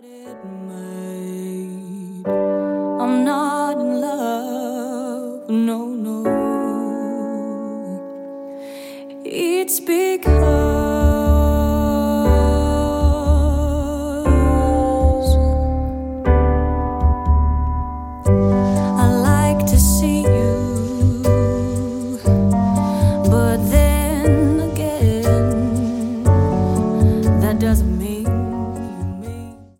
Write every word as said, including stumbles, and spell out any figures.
it made. I'm not in love, no, no. It's because